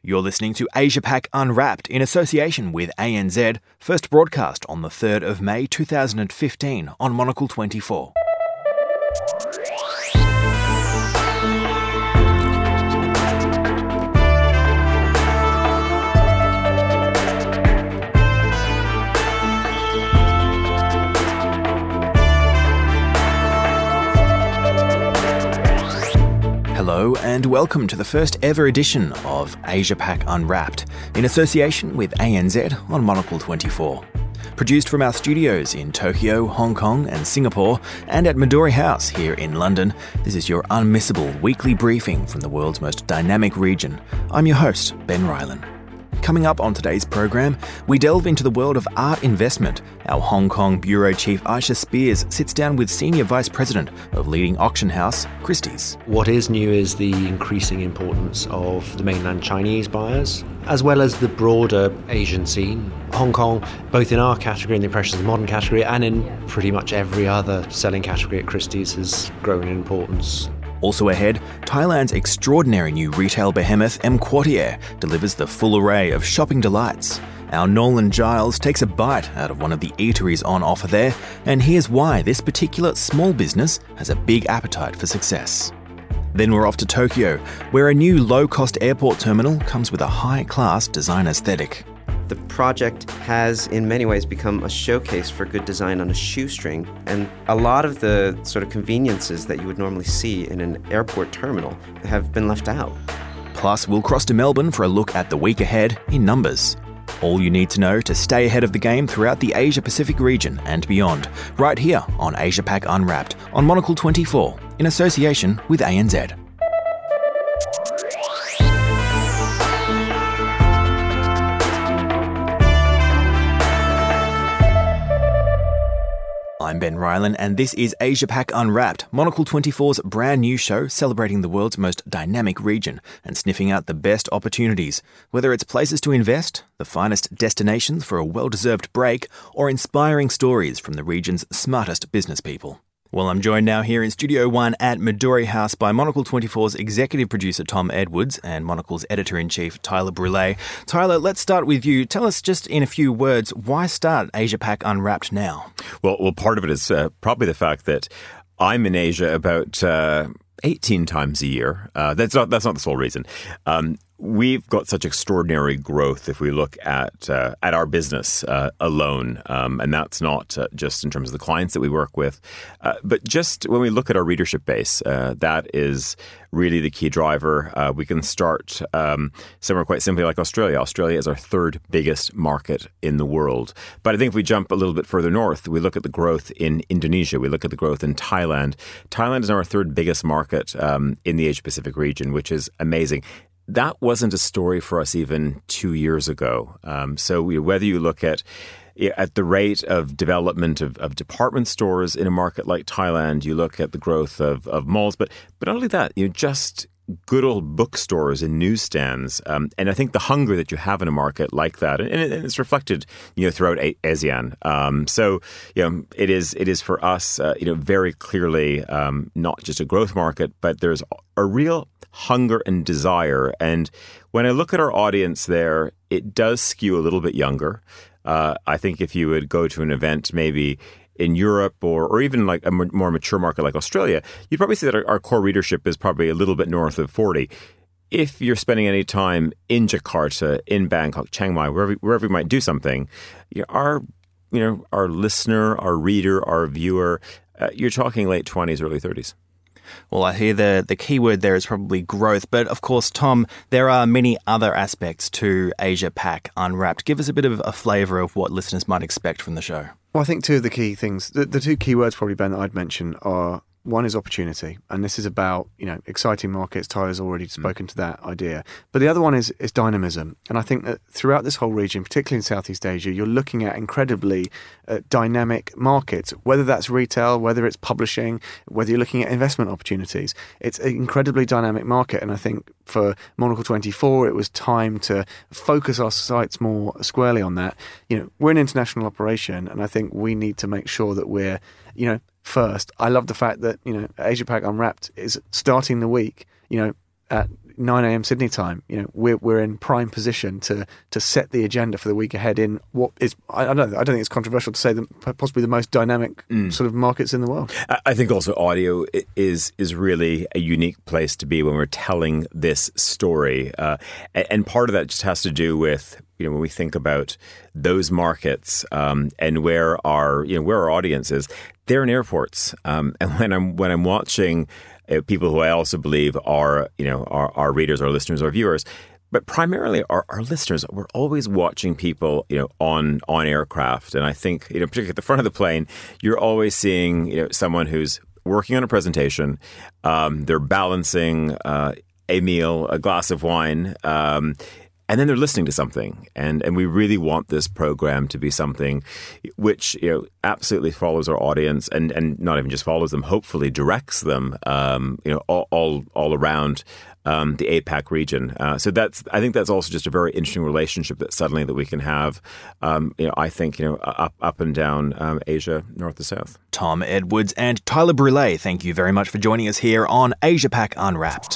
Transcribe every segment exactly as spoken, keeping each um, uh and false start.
You're listening to Asia Pac Unwrapped in association with A N Z, first broadcast on the third of May two thousand fifteen on Monocle twenty-four. Hello and welcome to the first ever edition of Asia Pac Unwrapped in association with A N Z on Monocle twenty-four. Produced from our studios in Tokyo, Hong Kong and Singapore and at Midori House here in London, this is your unmissable weekly briefing from the world's most dynamic region. I'm your host, Ben Rylan. Coming up on today's program, we delve into the world of art investment. Our Hong Kong Bureau Chief Aisha Spears sits down with Senior Vice President of leading auction house Christie's. What is new is the increasing importance of the mainland Chinese buyers, as well as the broader Asian scene. Hong Kong, both in our category, in the Impressions of Modern category, and in pretty much every other selling category at Christie's, has grown in importance. Also ahead, Thailand's extraordinary new retail behemoth M Quartier delivers the full array of shopping delights. Our Nolan Giles takes a bite out of one of the eateries on offer there, and here's why this particular small business has a big appetite for success. Then we're off to Tokyo, where a new low-cost airport terminal comes with a high-class design aesthetic. The project has, in many ways, become a showcase for good design on a shoestring, and a lot of the sort of conveniences that you would normally see in an airport terminal have been left out. Plus, we'll cross to Melbourne for a look at the week ahead in numbers. All you need to know to stay ahead of the game throughout the Asia-Pacific region and beyond, right here on Asia Pac Unwrapped on Monocle twenty-four, in association with A N Z. I'm Ben Rylan, and this is Asia Pac Unwrapped, Monocle twenty-four's brand new show celebrating the world's most dynamic region and sniffing out the best opportunities, whether it's places to invest, the finest destinations for a well-deserved break, or inspiring stories from the region's smartest business people. Well, I'm joined now here in Studio One at Midori House by Monocle twenty-four's executive producer Tom Edwards and Monocle's editor-in-chief Tyler Brule. Tyler, let's start with you. Tell us just in a few words, why start Asia Pac Unwrapped now? Well, well, part of it is uh, probably the fact that I'm in Asia about uh, eighteen times a year. Uh, that's not that's not the sole reason. Um, We've got such extraordinary growth if we look at uh, at our business uh, alone, um, and that's not uh, just in terms of the clients that we work with, uh, but just when we look at our readership base, uh, that is really the key driver. Uh, we can start um, somewhere quite simply like Australia. Australia is our third biggest market in the world. But I think if we jump a little bit further north, we look at the growth in Indonesia, we look at the growth in Thailand. Thailand is our third biggest market um, in the Asia-Pacific region, which is amazing. That wasn't a story for us even two years ago. Um, so we, whether you look at at the rate of development of, of department stores in a market like Thailand, you look at the growth of, of malls, but but not only that, you know, just good old bookstores and newsstands. Um, and I think the hunger that you have in a market like that, and, it, and it's reflected, you know, throughout a- ASEAN. Um, so, you know, it is it is for us, uh, you know, very clearly um, not just a growth market, but there's a real hunger and desire. And when I look at our audience there, it does skew a little bit younger. Uh, I think if you would go to an event maybe in Europe or, or even like a m- more mature market like Australia, you'd probably see that our, our core readership is probably a little bit north of forty. If you're spending any time in Jakarta, in Bangkok, Chiang Mai, wherever wherever we might do something, you know, our you know our listener, our reader, our viewer, uh, you're talking late twenties, early thirties. Well, I hear the, the key word there is probably growth. But of course, Tom, there are many other aspects to Asia Pac Unwrapped. Give us a bit of a flavour of what listeners might expect from the show. Well, I think two of the key things, the, the two key words probably, Ben, that I'd mention are, one is opportunity, and this is about, you know, exciting markets. Tyler's already spoken mm. to that idea. But the other one is is dynamism. And I think that throughout this whole region, particularly in Southeast Asia, you're looking at incredibly uh, dynamic markets, whether that's retail, whether it's publishing, whether you're looking at investment opportunities. It's an incredibly dynamic market. And I think for Monocle twenty-four, it was time to focus our sights more squarely on that. You know, we're an international operation, and I think we need to make sure that we're, you know, first. I love the fact that, you know, Asia Pac Unwrapped is starting the week, you know, at nine a.m. Sydney time, you know, we're we're in prime position to to set the agenda for the week ahead in what is I, I don't know, I don't think it's controversial to say that possibly the most dynamic mm. sort of markets in the world. I think also audio is is really a unique place to be when we're telling this story, uh, and part of that just has to do with, you know, when we think about those markets um, and where our you know where our audience is, they're in airports, um, and when I'm when I'm watching uh, people who I also believe are you know our, our readers, our listeners, our viewers, but primarily our, our listeners, we're always watching people you know on on aircraft, and I think you know particularly at the front of the plane, you're always seeing you know someone who's working on a presentation, um, they're balancing uh, a meal, a glass of wine. Um, And then they're listening to something, and, and we really want this program to be something which you know absolutely follows our audience, and, and not even just follows them, hopefully directs them, um, you know, all all, all around um, the APAC region. Uh, so that's I think that's also just a very interesting relationship that suddenly that we can have. Um, you know, I think you know up up and down um, Asia, north to south. Tom Edwards and Tyler Brûlé, thank you very much for joining us here on Asia Pac Unwrapped.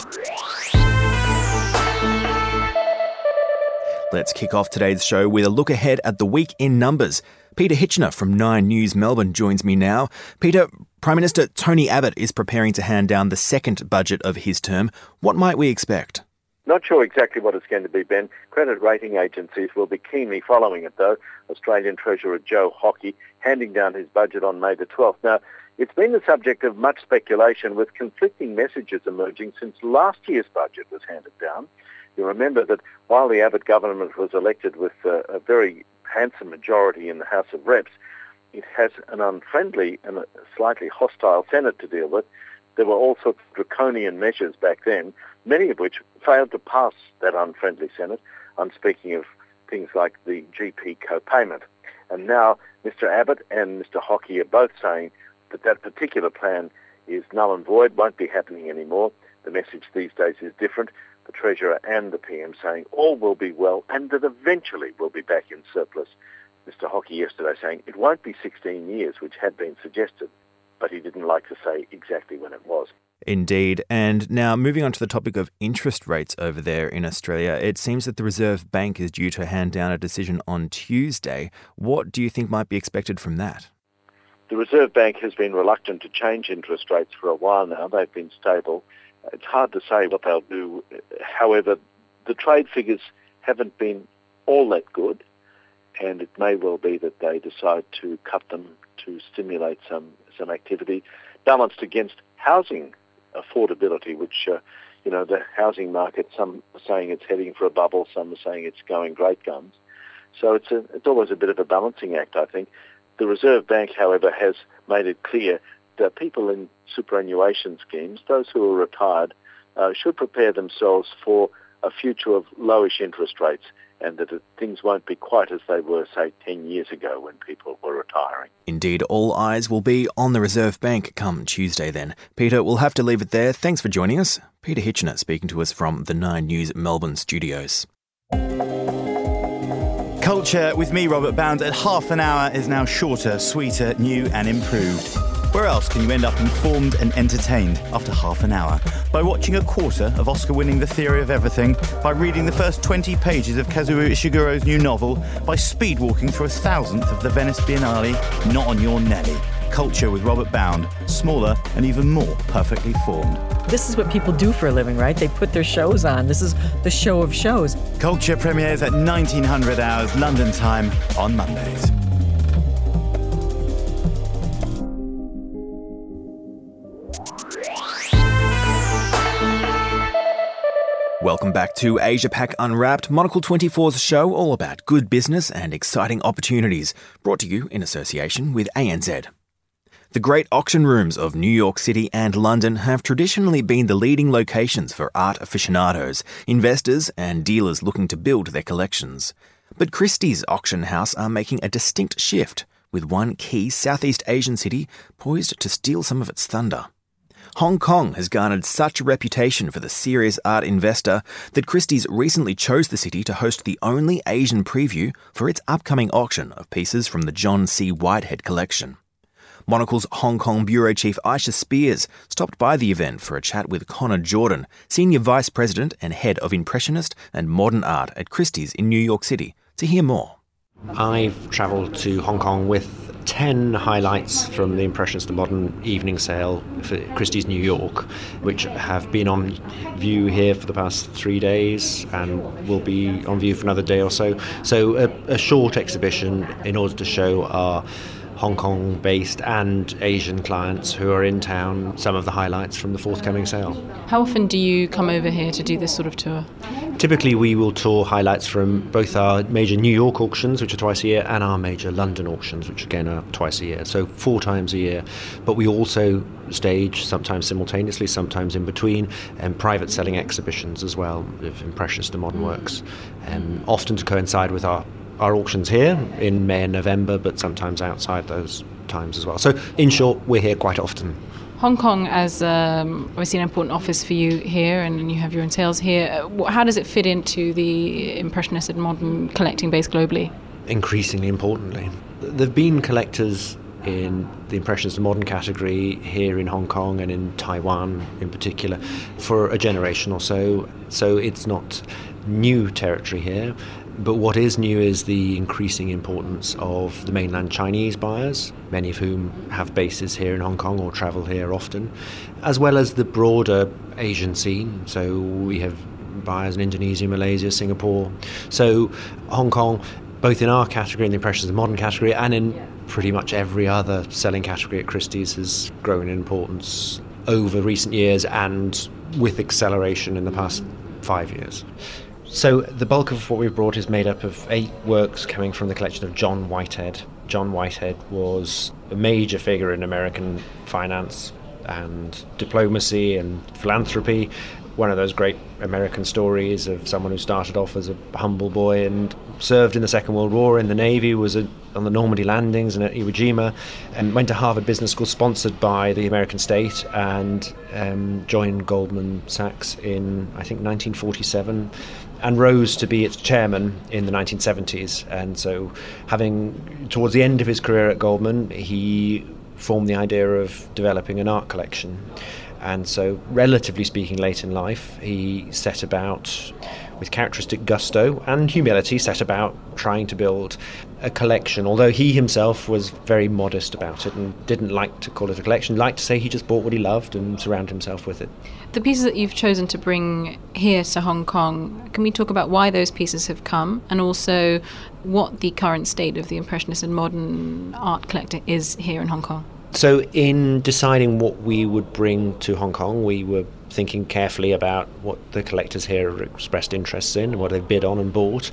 Let's kick off today's show with a look ahead at the week in numbers. Peter Hitchener from Nine News Melbourne joins me now. Peter, Prime Minister Tony Abbott is preparing to hand down the second budget of his term. What might we expect? Not sure exactly what it's going to be, Ben. Credit rating agencies will be keenly following it, though. Australian Treasurer Joe Hockey handing down his budget on May the twelfth. Now, it's been the subject of much speculation, with conflicting messages emerging since last year's budget was handed down. You remember that while the Abbott government was elected with a, a very handsome majority in the House of Reps, it has an unfriendly and a slightly hostile Senate to deal with. There were all sorts of draconian measures back then, many of which failed to pass that unfriendly Senate. I'm speaking of things like the G P co-payment. And now Mister Abbott and Mister Hockey are both saying that that particular plan is null and void, won't be happening anymore. The message these days is different. The Treasurer and the P M saying all will be well and that eventually we'll be back in surplus. Mister Hockey yesterday saying it won't be sixteen years, which had been suggested, but he didn't like to say exactly when it was. Indeed. And now moving on to the topic of interest rates over there in Australia, it seems that the Reserve Bank is due to hand down a decision on Tuesday. What do you think might be expected from that? The Reserve Bank has been reluctant to change interest rates for a while now. They've been stable. It's hard to say what they'll do. However, the trade figures haven't been all that good, and it may well be that they decide to cut them to stimulate some, some activity, balanced against housing affordability, which, uh, you know, the housing market, some are saying it's heading for a bubble, some are saying it's going great guns. So it's, a, it's always a bit of a balancing act, I think. The Reserve Bank, however, has made it clear that people in superannuation schemes, those who are retired, uh, should prepare themselves for a future of lowish interest rates, and that things won't be quite as they were, say, ten years ago when people were retiring. Indeed, all eyes will be on the Reserve Bank come Tuesday then. Peter, we'll have to leave it there. Thanks for joining us. Peter Hitchener speaking to us from the Nine News Melbourne studios. Culture with me, Robert Bound, at half an hour is now shorter, sweeter, new and improved. Where else can you end up informed and entertained after half an hour? By watching a quarter of Oscar-winning The Theory of Everything, by reading the first twenty pages of Kazuo Ishiguro's new novel, by speed-walking through a thousandth of the Venice Biennale. Not on your Nelly. Culture with Robert Bound, smaller and even more perfectly formed. This is what people do for a living, right? They put their shows on. This is the show of shows. Culture premieres at nineteen hundred hours London time on Mondays. Welcome back to Asia Pac Unwrapped, Monocle twenty-four's show all about good business and exciting opportunities, brought to you in association with A N Z. The great auction rooms of New York City and London have traditionally been the leading locations for art aficionados, investors and dealers looking to build their collections. But Christie's auction house are making a distinct shift, with one key Southeast Asian city poised to steal some of its thunder. Hong Kong has garnered such a reputation for the serious art investor that Christie's recently chose the city to host the only Asian preview for its upcoming auction of pieces from the John C. Whitehead collection. Monocle's Hong Kong Bureau Chief Aisha Spears stopped by the event for a chat with Connor Jordan, Senior Vice President and Head of Impressionist and Modern Art at Christie's in New York City, to hear more. I've travelled to Hong Kong with ten highlights from the Impressionist and Modern evening sale for Christie's New York, which have been on view here for the past three days and will be on view for another day or so. So a, a short exhibition in order to show our Hong Kong-based and Asian clients who are in town some of the highlights from the forthcoming sale. How often do you come over here to do this sort of tour? Typically we will tour highlights from both our major New York auctions, which are twice a year, and our major London auctions, which again are twice a year, so four times a year. But we also stage, sometimes simultaneously, sometimes in between, and private selling exhibitions as well of Impressionist and Modern works, um, often to coincide with our our auctions here in May and November, but sometimes outside those times as well. So in short, we're here quite often. Hong Kong as um, obviously an important office for you here, and you have your own sales here. How does it fit into the Impressionist and Modern collecting base globally? Increasingly importantly. There have been collectors in the Impressionist and Modern category here in Hong Kong and in Taiwan in particular for a generation or so, so it's not new territory here. But what is new is the increasing importance of the mainland Chinese buyers, many of whom have bases here in Hong Kong or travel here often, as well as the broader Asian scene. So we have buyers in Indonesia, Malaysia, Singapore. So Hong Kong, both in our category, in the Impressionist and Modern category, and in pretty much every other selling category at Christie's, has grown in importance over recent years and with acceleration in the past five years. So the bulk of what we've brought is made up of eight works coming from the collection of John Whitehead. John Whitehead was a major figure in American finance and diplomacy and philanthropy. One of those great American stories of someone who started off as a humble boy and served in the Second World War in the Navy, was a, on the Normandy landings and at Iwo Jima, and went to Harvard Business School sponsored by the American state, and um, joined Goldman Sachs in, I think, nineteen forty-seven, and rose to be its chairman in the nineteen seventies. And so having, towards the end of his career at Goldman, he formed the idea of developing an art collection. And so, relatively speaking, late in life, he set about, with characteristic gusto and humility, set about trying to build a collection, although he himself was very modest about it and didn't like to call it a collection, liked to say he just bought what he loved and surrounded himself with it. The pieces that you've chosen to bring here to Hong Kong, can we talk about why those pieces have come, and also what the current state of the Impressionist and Modern art collector is here in Hong Kong? So in deciding what we would bring to Hong Kong, we were thinking carefully about what the collectors here have expressed interests in and what they've bid on and bought.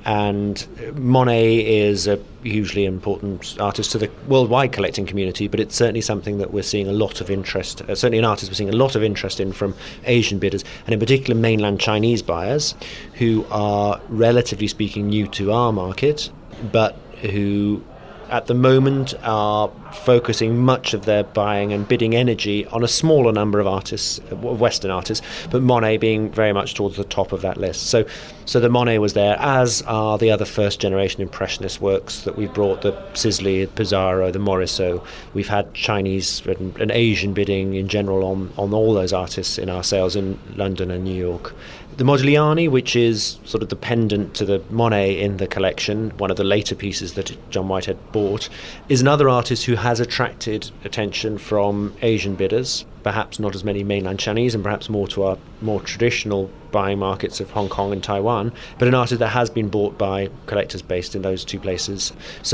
And Monet is a hugely important artist to the worldwide collecting community, but it's certainly something that we're seeing a lot of interest, uh, certainly an artist we're seeing a lot of interest in from Asian bidders, and in particular mainland Chinese buyers, who are, relatively speaking, new to our market, but who at the moment are focusing much of their buying and bidding energy on a smaller number of artists, Western artists, but Monet being very much towards the top of that list. So so the Monet was there, as are the other first generation Impressionist works that we've brought, the Sisley, Pizarro, the Morisot. We've had Chinese and, and Asian bidding in general on, on all those artists in our sales in London and New York. The Modigliani, which is sort of the pendant to the Monet in the collection, one of the later pieces that John Whitehead bought, is another artist who has attracted attention from Asian bidders, perhaps not as many mainland Chinese and perhaps more to our more traditional buying markets of Hong Kong and Taiwan, but an artist that has been bought by collectors based in those two places.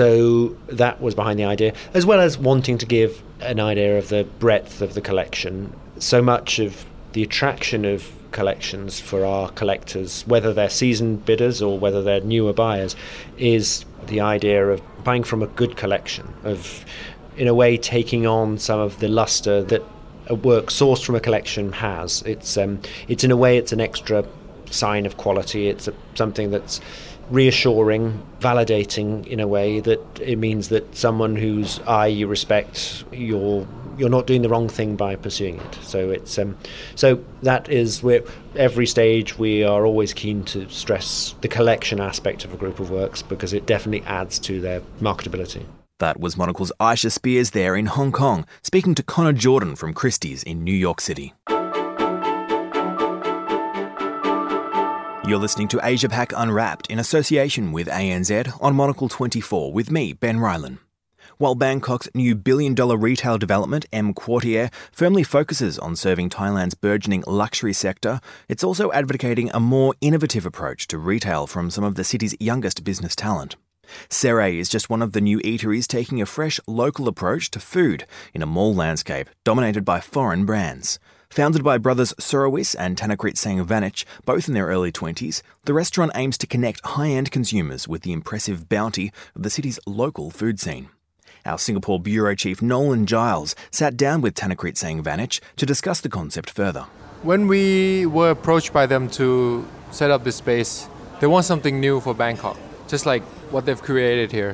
So that was behind the idea, as well as wanting to give an idea of the breadth of the collection. So much of the attraction of collections for our collectors, whether they're seasoned bidders or whether they're newer buyers, is the idea of buying from a good collection, of in a way taking on some of the luster that a work sourced from a collection has. It's um, it's in a way it's an extra sign of quality. It's a, something that's reassuring, validating in a way that it means that someone whose eye you respect, you're you're not doing the wrong thing by pursuing it. So it's um, so that is where every stage we are always keen to stress the collection aspect of a group of works, because it definitely adds to their marketability. That was Monocle's Aisha Spears there in Hong Kong, speaking to Connor Jordan from Christie's in New York City. You're listening to Asia Pac Unwrapped in association with A N Z on Monocle twenty-four with me, Ben Ryland. While Bangkok's new billion-dollar retail development, M Quartier, firmly focuses on serving Thailand's burgeoning luxury sector, it's also advocating a more innovative approach to retail from some of the city's youngest business talent. Serre is just one of the new eateries taking a fresh local approach to food in a mall landscape dominated by foreign brands. Founded by brothers Surowis and Tanakrit Sangvanich, both in their early twenties, the restaurant aims to connect high-end consumers with the impressive bounty of the city's local food scene. Our Singapore Bureau Chief Nolan Giles sat down with Tanakrit Sangvanich to discuss the concept further. When we were approached by them to set up this space, they want something new for Bangkok, just like what they've created here.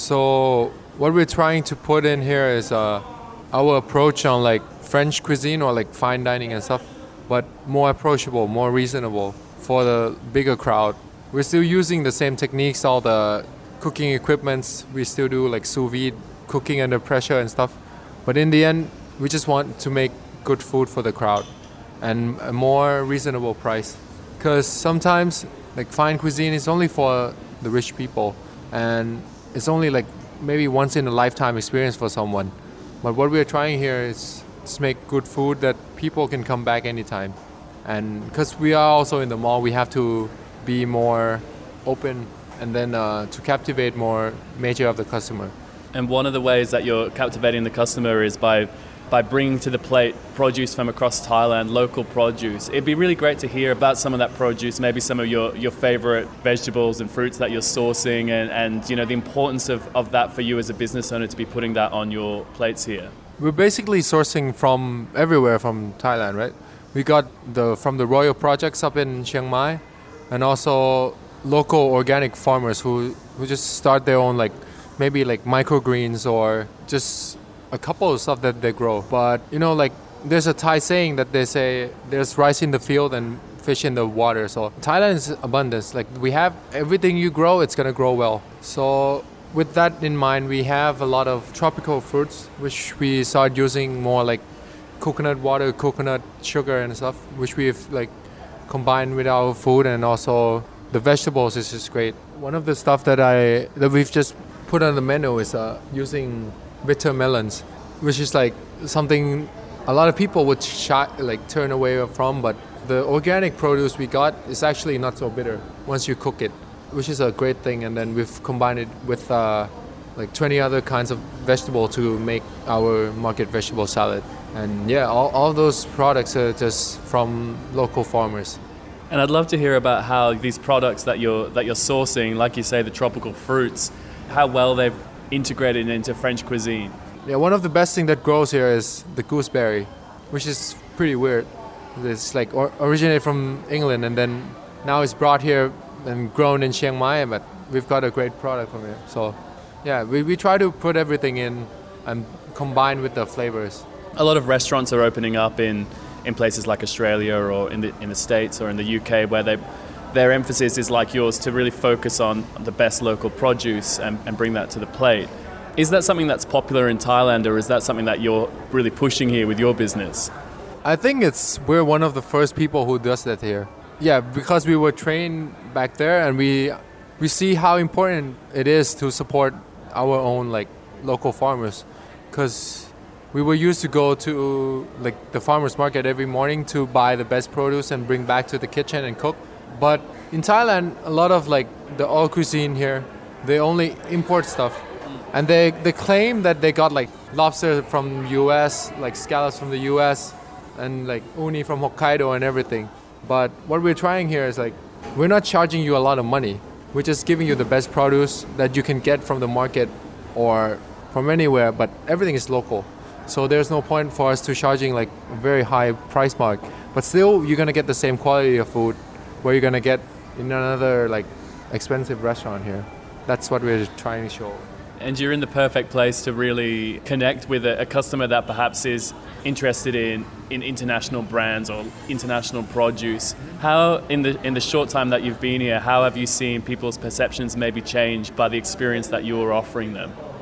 So what we're trying to put in here is uh, our approach on like French cuisine or like fine dining and stuff, but more approachable, more reasonable for the bigger crowd. We're still using the same techniques, all the cooking equipments. We still do like sous vide cooking under pressure and stuff. But in the end, we just want to make good food for the crowd and a more reasonable price. Because sometimes like fine cuisine is only for the rich people and it's only like maybe once in a lifetime experience for someone. But what we're trying here is to make good food that people can come back anytime. And because we are also in the mall, we have to be more open and then uh, to captivate more major of the customer. And one of the ways that you're captivating the customer is by by bringing to the plate produce from across Thailand, local produce. It'd be really great to hear about some of that produce, maybe some of your, your favorite vegetables and fruits that you're sourcing and, and you know the importance of, of that for you as a business owner to be putting that on your plates here. We're basically sourcing from everywhere from Thailand, right? We got the from the Royal Projects up in Chiang Mai and also local organic farmers who, who just start their own like maybe like microgreens or just a couple of stuff that they grow. But you know, like there's a Thai saying that they say there's rice in the field and fish in the water. So Thailand is abundance. Like we have everything you grow, it's gonna grow well. So with that in mind, we have a lot of tropical fruits, which we start using more like coconut water, coconut sugar and stuff, which we've like combined with our food, and also the vegetables is just great. One of the stuff that I that we've just put on the menu is uh, using bitter melons, which is like something a lot of people would shy, like turn away from, but the organic produce we got is actually not so bitter once you cook it, which is a great thing. And then we've combined it with uh, like twenty other kinds of vegetable to make our market vegetable salad. And yeah, all, all those products are just from local farmers. And I'd love to hear about how these products that you're that you're sourcing, like you say, the tropical fruits, how well they've integrated into French cuisine. Yeah, one of the best thing that grows here is the gooseberry, which is pretty weird. It's like or, originated from England and then now it's brought here and grown in Chiang Mai, but we've got a great product from here. So yeah, we, we try to put everything in and combine with the flavors. A lot of restaurants are opening up in, in places like Australia or in the in the States or in the U K where they their emphasis is like yours to really focus on the best local produce and, and bring that to the plate. Is that something that's popular in Thailand, or is that something that you're really pushing here with your business? I think it's we're one of the first people who does that here. Yeah, because we were trained back there and we we see how important it is to support our own like local farmers, because we were used to go to like the farmers market every morning to buy the best produce and bring back to the kitchen and cook. But in Thailand, a lot of like the all cuisine here, they only import stuff. And they, they claim that they got like lobster from U S, like scallops from the U S, and like uni from Hokkaido and everything. But what we're trying here is like, we're not charging you a lot of money. We're just giving you the best produce that you can get from the market or from anywhere, but everything is local. So there's no point for us to charging like a very high price mark. But still, you're gonna get the same quality of food where you're gonna get in another like expensive restaurant here. That's what we're trying to show. And you're in the perfect place to really connect with a, a customer that perhaps is interested in, in international brands or international produce. How, in the in the short time that you've been here, how have you seen people's perceptions maybe change by the experience that you're offering them?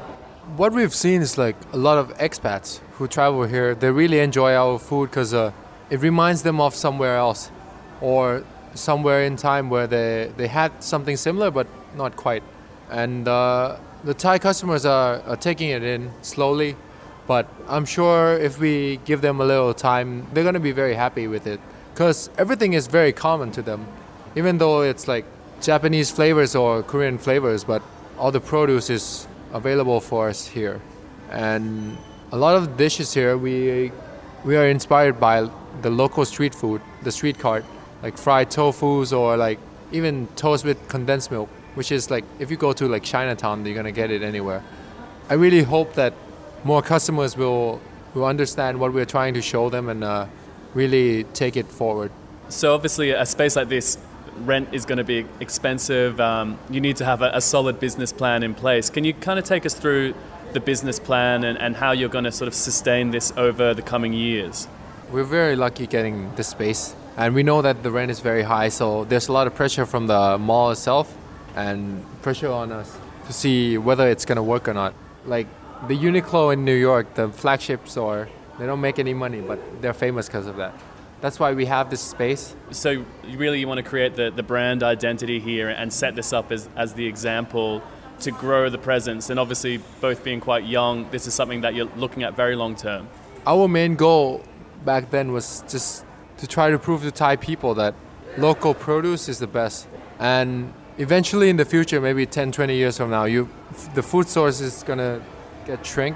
what we've seen is like a lot of expats who travel here. They really enjoy our food because uh, it reminds them of somewhere else or somewhere in time where they, they had something similar but not quite. And uh, the Thai customers are, are taking it in slowly, but I'm sure if we give them a little time, they're going to be very happy with it because everything is very common to them, even though it's like Japanese flavors or Korean flavors, but all the produce is available for us here. And a lot of dishes here, we we are inspired by the local street food, the street cart, like fried tofus or like even toast with condensed milk, which is like, if you go to like Chinatown, you're gonna get it anywhere. I really hope that more customers will, will understand what we're trying to show them and uh, really take it forward. So obviously a space like this, rent is going to be expensive. Um, you need to have a, a solid business plan in place. Can you kind of take us through the business plan and, and how you're going to sort of sustain this over the coming years? We're very lucky getting this space, and we know that the rent is very high, so there's a lot of pressure from the mall itself and pressure on us to see whether it's going to work or not. Like the Uniqlo in New York, the flagship store, they don't make any money, but they're famous because of that. That's why we have this space. So you really you want to create the, the brand identity here and set this up as, as the example to grow the presence. And obviously, both being quite young, this is something that you're looking at very long term. Our main goal back then was just to try to prove to Thai people that local produce is the best. And eventually in the future, maybe ten, twenty years from now, you the food source is going to get shrink.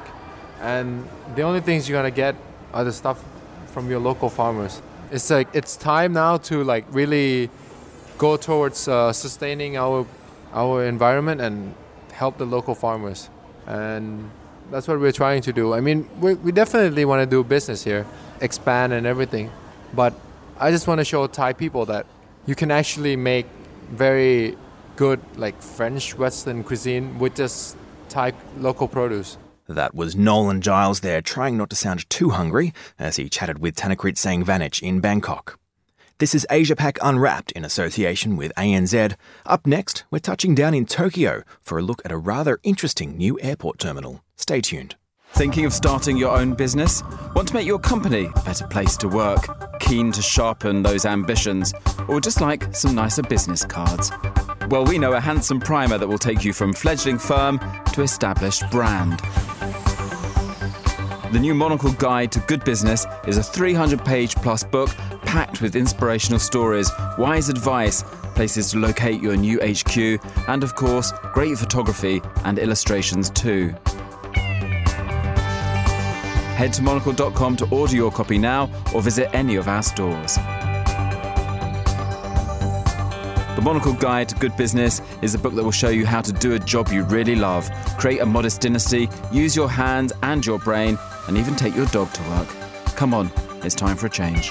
And the only things you're going to get are the stuff from your local farmers. It's like it's time now to like really go towards uh, sustaining our our environment and help the local farmers, and that's what we're trying to do. I mean, we we definitely want to do business here, expand and everything, but I just want to show Thai people that you can actually make very good like French Western cuisine with just Thai local produce. That was Nolan Giles there, trying not to sound too hungry as he chatted with Thanakrit Sangvanich in Bangkok. This is Asia Pac Unwrapped in association with A N Z. Up next, we're touching down in Tokyo for a look at a rather interesting new airport terminal. Stay tuned. Thinking of starting your own business? Want to make your company a better place to work? Keen to sharpen those ambitions? Or just like some nicer business cards? Well, we know a handsome primer that will take you from fledgling firm to established brand. The new Monocle Guide to Good Business is a three hundred page plus book packed with inspirational stories, wise advice, places to locate your new H Q, and of course, great photography and illustrations too. Head to monocle dot com to order your copy now or visit any of our stores. The Monocle Guide to Good Business is a book that will show you how to do a job you really love, create a modest dynasty, use your hands and your brain, and even take your dog to work. Come on, it's time for a change.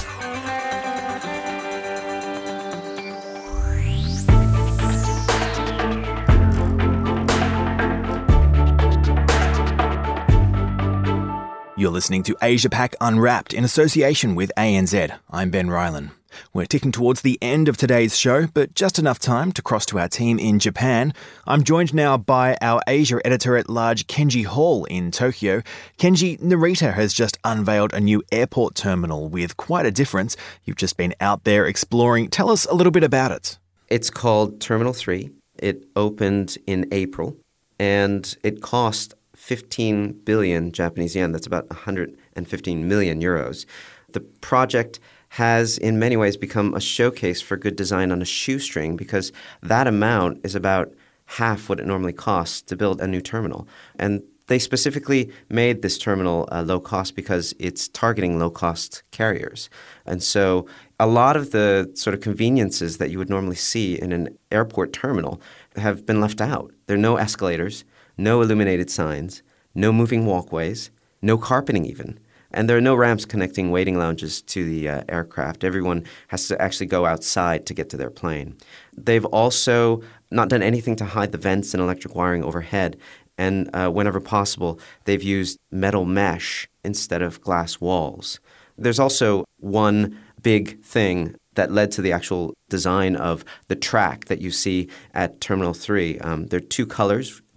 You're listening to Asia Pac Unwrapped in association with A N Z. I'm Ben Ryland. We're ticking towards the end of today's show, but just enough time to cross to our team in Japan. I'm joined now by our Asia editor-at-large, Kenji Hall, in Tokyo. Kenji, Narita has just unveiled a new airport terminal with quite a difference. You've just been out there exploring. Tell us a little bit about it. It's called Terminal three. It opened in April, and it cost fifteen billion Japanese yen. That's about one hundred fifteen million euros. The project has in many ways become a showcase for good design on a shoestring because that amount is about half what it normally costs to build a new terminal. And they specifically made this terminal uh, low cost because it's targeting low-cost carriers. And so a lot of the sort of conveniences that you would normally see in an airport terminal have been left out. There are no escalators, no illuminated signs, no moving walkways, no carpeting even. And there are no ramps connecting waiting lounges to the uh, aircraft. Everyone has to actually go outside to get to their plane. They've also not done anything to hide the vents and electric wiring overhead. And uh, whenever possible, they've used metal mesh instead of glass walls. There's also one big thing that led to the actual design of the track that you see at Terminal three. Um, there are two colors,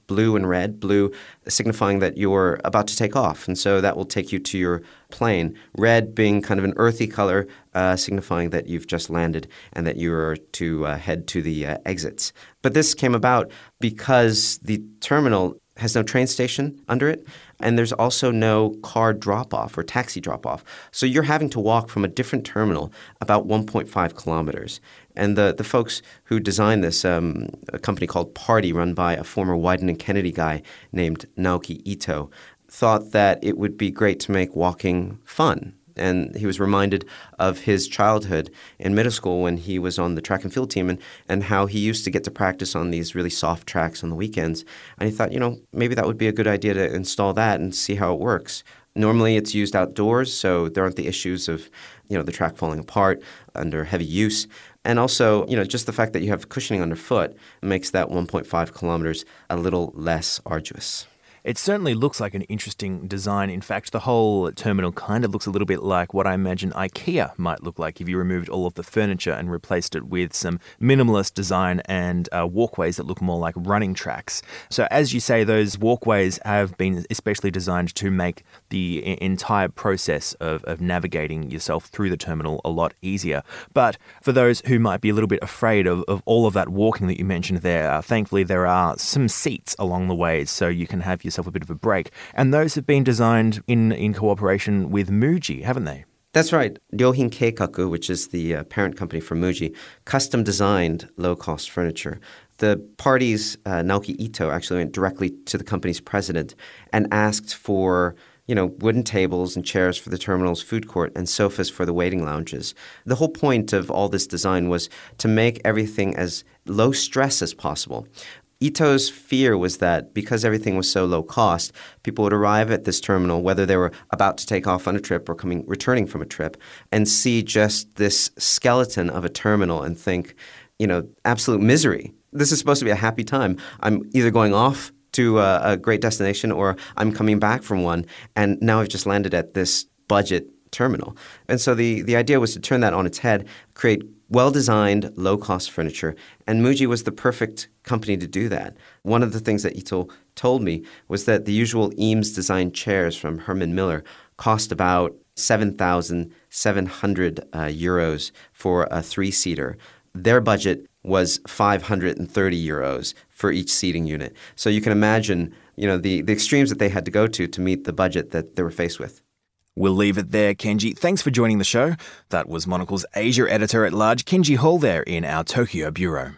blue and red, blue signifying that you're about to take off, and so that will take you to your plane. Red being kind of an earthy color, uh, signifying that you've just landed and that you're to uh, head to the uh, exits. But this came about because the terminal has no train station under it, and there's also no car drop-off or taxi drop-off. So you're having to walk from a different terminal about one point five kilometers. And the, the folks who designed this, um, a company called Party, run by a former Wieden and Kennedy guy named Naoki Ito, thought that it would be great to make walking fun. And he was reminded of his childhood in middle school when he was on the track and field team and, and how he used to get to practice on these really soft tracks on the weekends. And he thought, you know, maybe that would be a good idea to install that and see how it works. Normally it's used outdoors, so there aren't the issues of, you know, the track falling apart under heavy use. And also, you know, just the fact that you have cushioning underfoot makes that one point five kilometers a little less arduous. It certainly looks like an interesting design. In fact, the whole terminal kind of looks a little bit like what I imagine IKEA might look like if you removed all of the furniture and replaced it with some minimalist design and uh, walkways that look more like running tracks. So as you say, those walkways have been especially designed to make the I- entire process of, of navigating yourself through the terminal a lot easier. But for those who might be a little bit afraid of, of all of that walking that you mentioned there, uh, thankfully there are some seats along the way so you can have yourself a bit of a break. And those have been designed in, in cooperation with Muji, haven't they? That's right. Ryohin Keikaku, which is the uh, parent company for Muji, custom designed low-cost furniture. The party's uh, Naoki Ito actually went directly to the company's president and asked for, you know, wooden tables and chairs for the terminal's food court and sofas for the waiting lounges. The whole point of all this design was to make everything as low stress as possible. Ito's fear was that because everything was so low cost, people would arrive at this terminal, whether they were about to take off on a trip or coming returning from a trip, and see just this skeleton of a terminal and think, you know, absolute misery. This is supposed to be a happy time. I'm either going off to a, a great destination or I'm coming back from one, and now I've just landed at this budget terminal. And so the, the idea was to turn that on its head, create well-designed, low-cost furniture, and Muji was the perfect company to do that. One of the things that Ito told me was that the usual Eames-designed chairs from Herman Miller cost about seven thousand seven hundred uh, euros for a three-seater. Their budget was five hundred thirty euros for each seating unit. So you can imagine, you know, the, the extremes that they had to go to to meet the budget that they were faced with. We'll leave it there, Kenji. Thanks for joining the show. That was Monocle's Asia editor-at-large, Kenji Hall, there in our Tokyo bureau.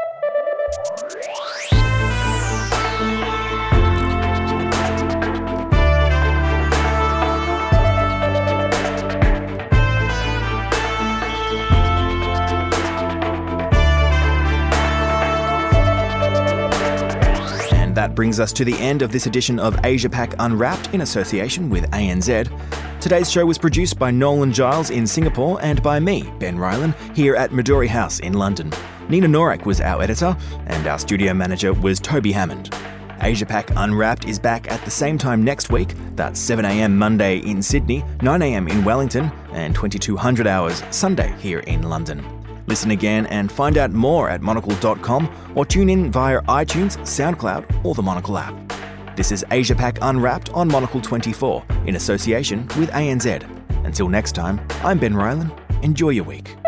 That brings us to the end of this edition of Asia Pac Unwrapped in association with A N Z. Today's show was produced by Nolan Giles in Singapore and by me, Ben Ryland, here at Midori House in London. Nina Norek was our editor and our studio manager was Toby Hammond. Asia Pac Unwrapped is back at the same time next week. That's seven a.m. Monday in Sydney, nine a.m. in Wellington and twenty-two hundred hours Sunday here in London. Listen again and find out more at monocle dot com or tune in via iTunes, SoundCloud or the Monocle app. This is Asia Pac Unwrapped on Monocle twenty-four in association with A N Z. Until next time, I'm Ben Ryland. Enjoy your week.